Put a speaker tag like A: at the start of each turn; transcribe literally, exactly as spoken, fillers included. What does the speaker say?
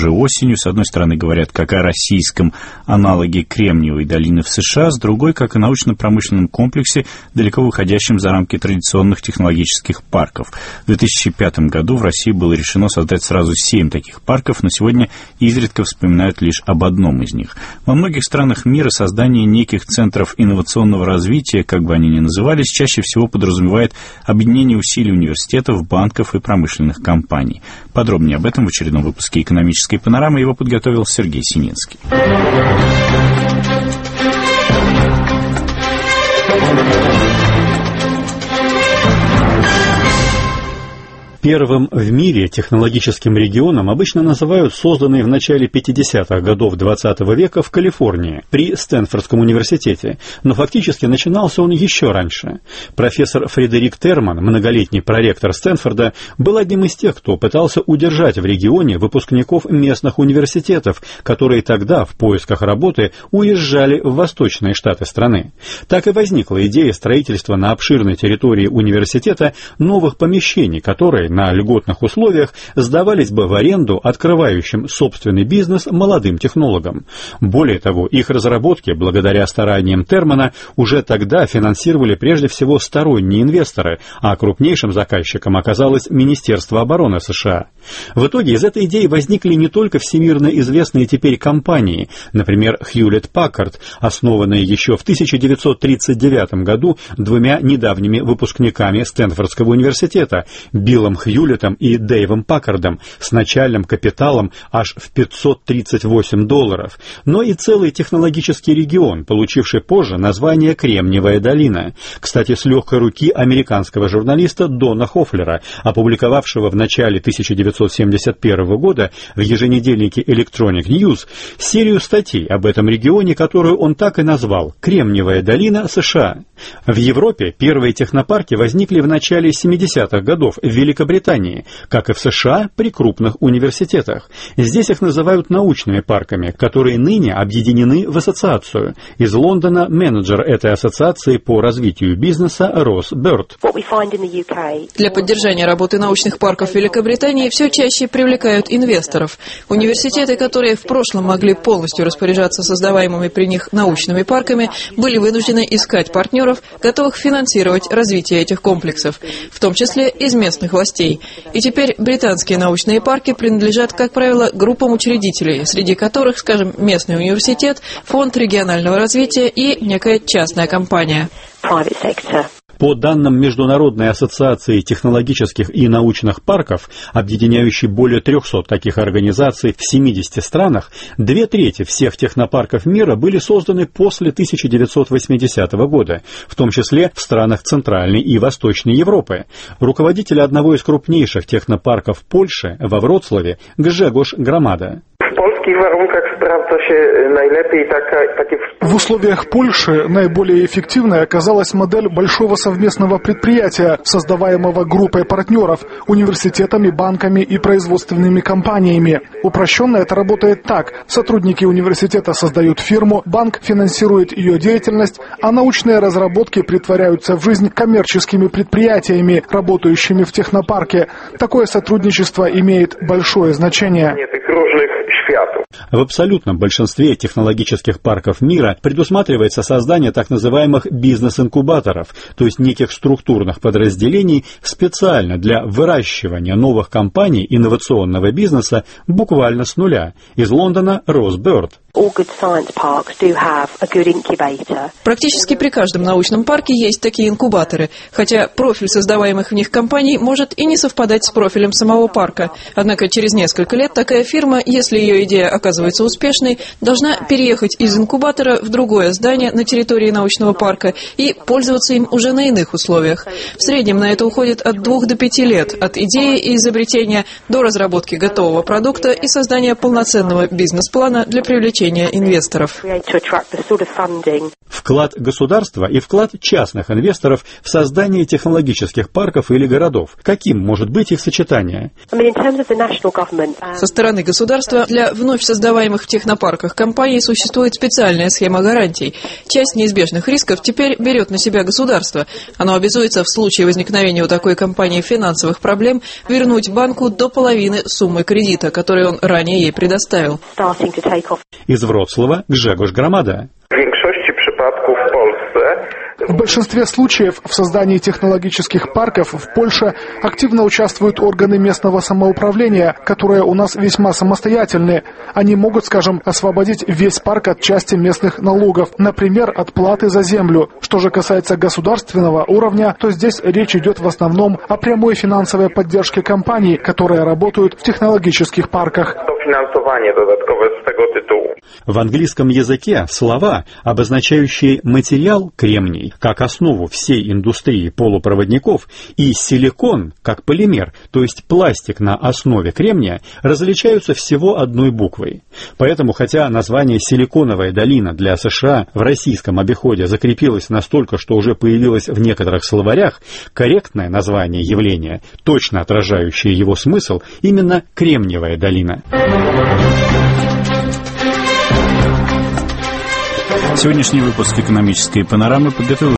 A: уже осенью. С одной стороны, говорят как о российском аналоге Кремниевой долины в США, с другой, как о научно-промышленном комплексе, далеко выходящем за рамки традиционных технологических парков. В две тысячи пятом году в России было решено создать сразу семь таких парков, но сегодня изредка вспоминают лишь об одном из них. Во многих странах мира создание неких центров инновационного развития, как бы они ни назывались, чаще всего подразумевает объединение усилий университетов, банков и промышленных компаний. Подробнее об этом в очередном выпуске «Экономической панорамы» его подготовил Сергей Сининский.
B: Первым в мире технологическим регионом обычно называют созданный в начале пятидесятых годов двадцатого века в Калифорнии при Стэнфордском университете, но фактически начинался он еще раньше. Профессор Фредерик Терман, многолетний проректор Стэнфорда, был одним из тех, кто пытался удержать в регионе выпускников местных университетов, которые тогда в поисках работы уезжали в восточные штаты страны. Так и возникла идея строительства на обширной территории университета новых помещений, которые на льготных условиях сдавались бы в аренду открывающим собственный бизнес молодым технологам. Более того, их разработки, благодаря стараниям Термана, уже тогда финансировали прежде всего сторонние инвесторы, а крупнейшим заказчиком оказалось Министерство обороны США. В итоге из этой идеи возникли не только всемирно известные теперь компании, например, Hewlett-Packard, основанные еще в тысяча девятьсот тридцать девятом году двумя недавними выпускниками Стэнфордского университета, Биллом Хьюлеттом и Дэйвом Паккардом, с начальным капиталом аж в пятьсот тридцать восемь долларов, но и целый технологический регион, получивший позже название Кремниевая долина. Кстати, с легкой руки американского журналиста Дона Хофлера, опубликовавшего в начале тысяча девятьсот семьдесят первого года в еженедельнике Electronic News серию статей об этом регионе, которую он так и назвал «Кремниевая долина США». В Европе первые технопарки возникли в начале семидесятых годов в Великобритании, как и в США при крупных университетах. Здесь их называют научными парками, которые ныне объединены в ассоциацию. Из Лондона менеджер этой ассоциации по развитию бизнеса Росс Бёрд.
C: Для поддержания работы научных парков в Великобритании все чаще привлекают инвесторов. Университеты, которые в прошлом могли полностью распоряжаться создаваемыми при них научными парками, были вынуждены искать партнеров, готовых финансировать развитие этих комплексов, в том числе из местных властей. И теперь британские научные парки принадлежат, как правило, группам учредителей, среди которых, скажем, местный университет, фонд регионального развития и некая частная компания.
B: По данным Международной ассоциации технологических и научных парков, объединяющей более трехсот таких организаций в семидесяти странах, две трети всех технопарков мира были созданы после тысяча девятьсот восьмидесятого года, в том числе в странах Центральной и Восточной Европы. Руководитель одного из крупнейших технопарков Польши во Вроцлаве Гжегош Громада.
D: В условиях Польши наиболее эффективной оказалась модель большого совместного предприятия, создаваемого группой партнеров, университетами, банками и производственными компаниями. Упрощенно это работает так. Сотрудники университета создают фирму, банк финансирует ее деятельность, а научные разработки претворяются в жизнь коммерческими предприятиями, работающими в технопарке. Такое сотрудничество имеет большое значение.
B: В абсолютном большинстве технологических парков мира предусматривается создание так называемых бизнес-инкубаторов, то есть неких структурных подразделений специально для выращивания новых компаний инновационного бизнеса буквально с нуля. Из Лондона Росс Бёрд.
C: Практически при каждом научном парке есть такие инкубаторы, хотя профиль создаваемых в них компаний может и не совпадать с профилем самого парка. Однако через несколько лет такая фирма, если ее идея оказывается успешной, должна переехать из инкубатора в другое здание на территории научного парка и пользоваться им уже на иных условиях. В среднем на это уходит от двух до пяти лет, от идеи и изобретения до разработки готового продукта и создания полноценного бизнес-плана для привлечения привлечения инвесторов.
B: Вклад государства и вклад частных инвесторов в создание технологических парков или городов. Каким может быть их сочетание?
C: Со стороны государства для вновь создаваемых в технопарках компаний существует специальная схема гарантий. Часть неизбежных рисков теперь берет на себя государство. Оно обязуется в случае возникновения у такой компании финансовых проблем вернуть банку до половины суммы кредита, который он ранее ей предоставил.
B: Из Вроцлава Гжегош Громада.
D: В большинстве случаев в создании технологических парков в Польше активно участвуют органы местного самоуправления, которые у нас весьма самостоятельны. Они могут, скажем, освободить весь парк от части местных налогов, например, от платы за землю. Что же касается государственного уровня, то здесь речь идет в основном о прямой финансовой поддержке компаний, которые работают в технологических парках.
B: В английском языке слова, обозначающие материал кремний как основу всей индустрии полупроводников и силикон как полимер, то есть пластик на основе кремния, различаются всего одной буквой. Поэтому, хотя название «Силиконовая долина» для США в российском обиходе закрепилось настолько, что уже появилось в некоторых словарях, корректное название явления, точно отражающее его смысл, именно «Кремниевая долина».
A: Сегодняшний выпуск «Экономической панорамы» подготовил